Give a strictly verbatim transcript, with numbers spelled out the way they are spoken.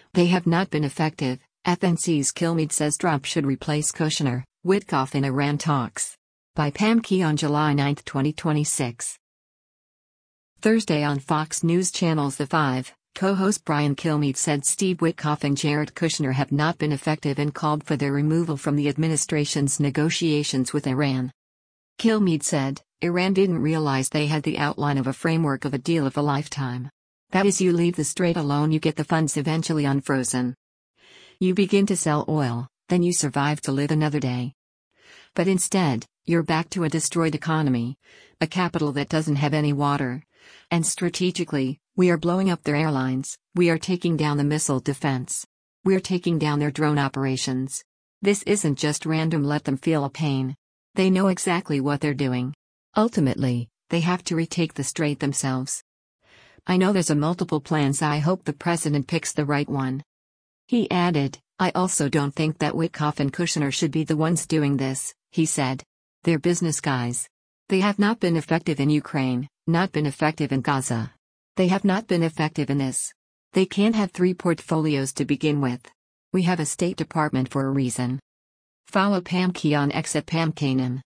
They have not been effective, F N C's Kilmeade says Trump should replace Kushner, Witkoff in Iran talks. By Pam Key on July ninth, twenty twenty-six. Thursday on Fox News Channel's The Five, co-host Brian Kilmeade said Steve Witkoff and Jared Kushner have not been effective and called for their removal from the administration's negotiations with Iran. Kilmeade said, Iran didn't realize they had the outline of a framework of a deal of a lifetime. That is, you leave the strait alone, you get the funds eventually unfrozen. You begin to sell oil, then you survive to live another day. But instead, you're back to a destroyed economy, a capital that doesn't have any water. And strategically, we are blowing up their airlines, we are taking down the missile defense. We're taking down their drone operations. This isn't just random, let them feel a pain. They know exactly what they're doing. Ultimately, they have to retake the strait themselves. I know there's a multiple plans, I hope the president picks the right one. He added, I also don't think that Witkoff and Kushner should be the ones doing this, he said. They're business guys. They have not been effective in Ukraine, not been effective in Gaza. They have not been effective in this. They can't have three portfolios to begin with. We have a State Department for a reason. Follow Pam Key on X at Pam Kanan.